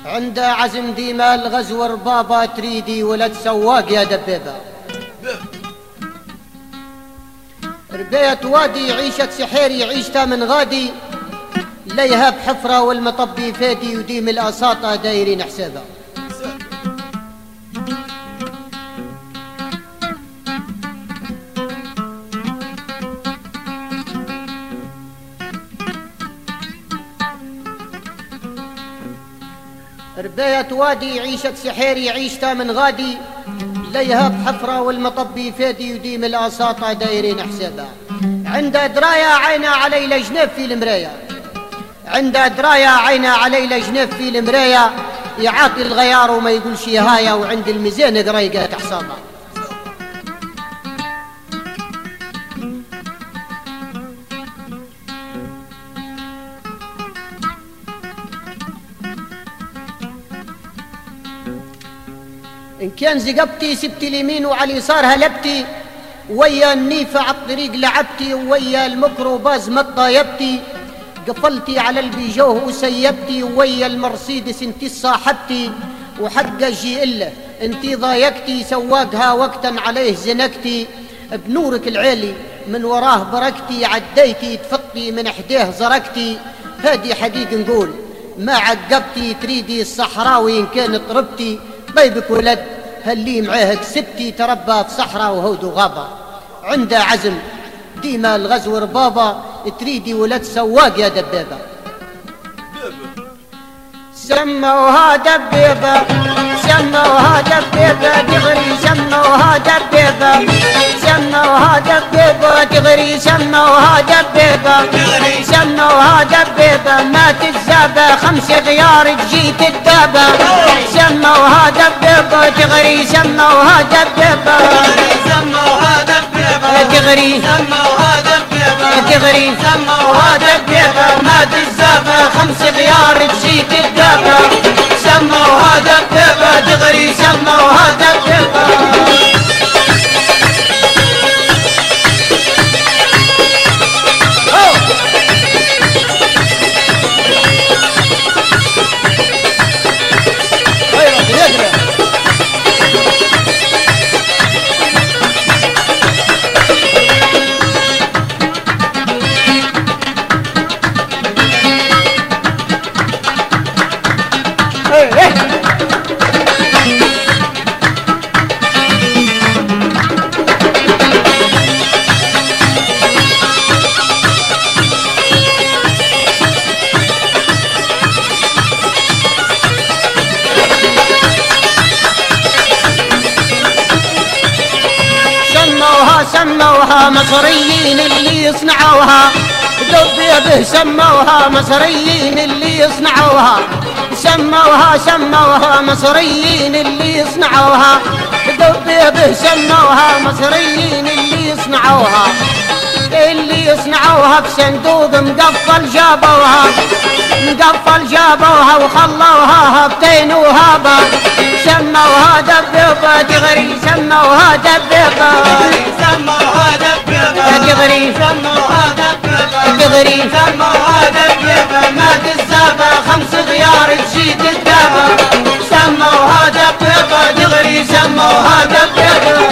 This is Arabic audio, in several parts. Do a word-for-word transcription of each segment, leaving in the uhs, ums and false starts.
عند عزم ديما الغزو ربابا تريدي ولد سواق يا دبيبة. ربية وادي عيشة سحيري عيشتها من غادي، ليها بحفرة والمطبي فادي وديم الأساطة دايرين حسابها. ربية وادي عيشة سحيري عيشتها من غادي، ليها بحفرة والمطبي فادي وديم الأساطة دايرين حسابها. عند دراية عينا علي لجنب في المراية، عند دراية عينا علي لجنب في المراية، يعاطي الغيار وما يقولش هايا، وعند الميزان قريقة حصانها. إن كان زقبتي سبت اليمين وعلى اليسار هلبتي، ويا النيفة على الطريق لعبتي، ويا الميكروباز ما طايبتي، قفلتي على البيجوه وسيبتي، ويا المرسيدس انتي صاحبتي، وحق جي إله انتي ضايقتي، سواقها وقتا عليه زنكتي، بنورك العالي من وراه بركتي، عديتي تفطي من حديه زركتي. هادي حقيق نقول ما عقبتي، تريدي الصحراوي إن كان طربتي، طيبك ولد هاللي معاه كسبتي، تربى في صحراء وهود وغابة. عنده عزم ديما الغزو ربابة، تريدي ولد سواق يا دبابة. سموها دبيبة سموها دبيبة دغري، سموها دبيبة سموها دبيبة دغري، سموها دبيبة دغري، سموها دبيبة ما تتزابى خمس غيار تجي تدابة. سموها دبيبة دغري، سموها دبيبة سموها دبيبة دغري، سموها دبيبة دغري، سموها دبيبة ما تتزابى خمس غيار تجي تدابة. سموها دبيبة دغري، سموها دبيبة. سموها مصريين اللي يصنعوها، دبيبه سموها مصريين اللي يصنعوها، سموها سموها مصريين اللي يصنعوها، دبيبه سموها مصريين اللي يصنعوها، اللي يصنعوها بصندوق مقفل جابوها، مقفل جابوها وخلوها هبتين وهابة. سموها دبيبة دغري، سموها دبيبة سموها دبيبة دغري، سموها دبيبة دغري، سموها دبيبة ما تتزابى خمس غيار تجي تدابة. سموها دبيبة دغري، سموها دبيبة.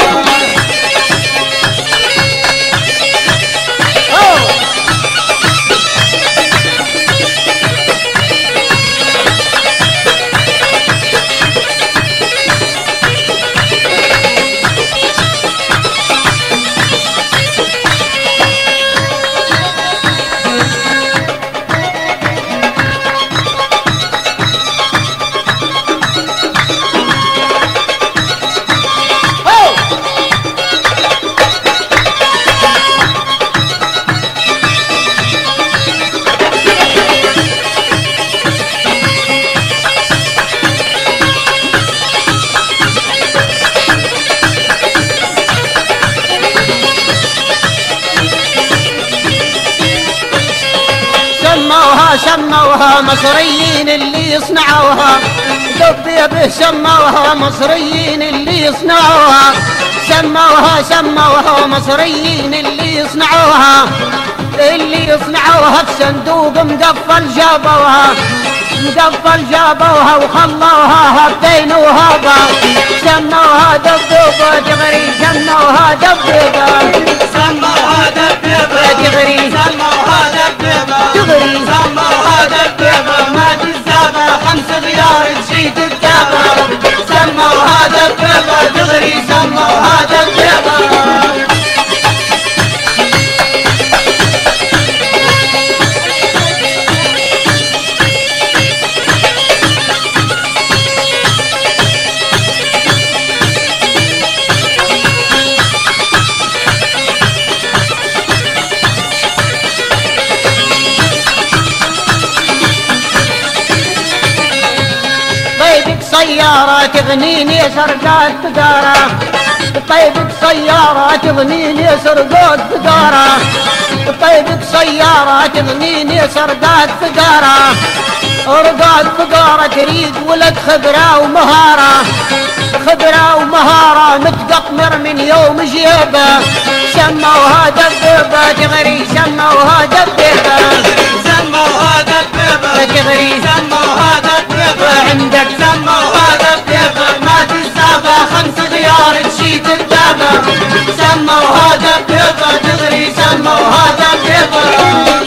سموها مصريين اللي يصنعوها، دبيبه سموها مصريين اللي يصنعوها، سموها سموها مصريين اللي يصنعوها، اللي يصنعوها بصندوق مقفل جابوها، مقبل جابوها وخلوها هبين وهبا سموها دبدوبة دغري سموها دبدوبة سموها دبدوبة دغري سموها دبدوبة دغري سموها دبدوبة ما تزابة خمس غيار تجيد الدابة سموها دبدوبة دغري سموها دبدوبة سيارة تغنيني سرقات تجارة طيبك سيارة تغنيني سرقات تجارة طيبك سيارة تغنيني سرقات تجارة رقات تجارة تريد ولد خبرة ومهارة خبرة ومهارة متقطمر من يوم جيبه سموها دبدوبة تغري سموها دبدوبة سموها دبدوبة تغري سموها دبدوبة عندك سموها دبدوبة ما تسابة خمس غيار تشيد الدابة سموها دبدوبة تغري سموها دبدوبة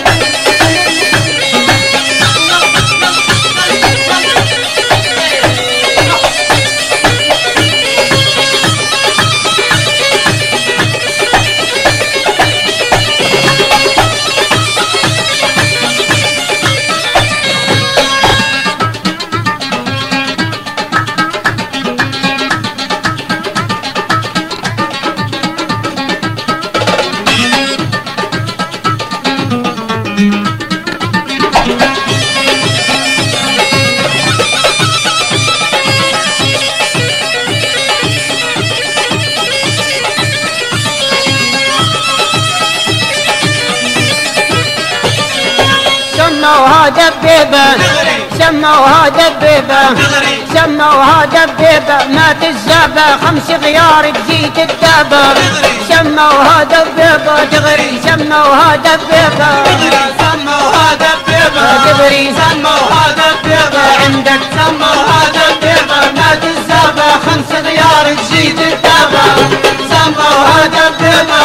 سموها دبيبة سموها دبيبة سموها دبيبة ما تزابة خمس غيار تزيد الدابة سموها دبيبة تغري سموها دبيبة سموها دبيبة تغري سموها دبيبة عندك سموها دبيبة ما تزابة خمس غيار تزيد الدابة سموها دبيبة